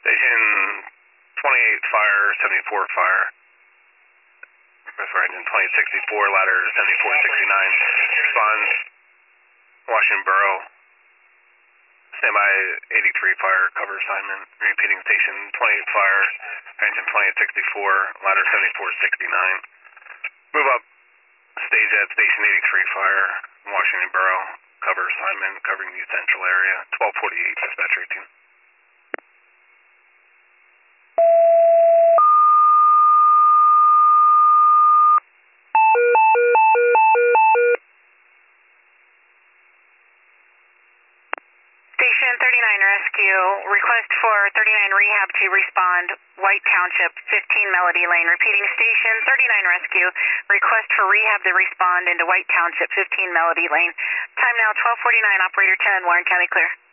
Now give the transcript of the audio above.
Station 28 fire, 74 fire. Refer engine 2064, ladder 7469. Respond, Washington Borough. Standby 83 fire, cover assignment. Repeating station 28 fire, engine 2864, ladder 7469. Move up, stage at station 83 fire, Washington Borough. Cover assignment, covering the central area. 1248, dispatch routine. Station 39 Rescue, request for 39 Rehab to respond, White Township, 15 Melody Lane. Repeating, Station 39 Rescue, request for Rehab to respond into White Township, 15 Melody Lane. Time now 12:49, operator 10, Warren County clear.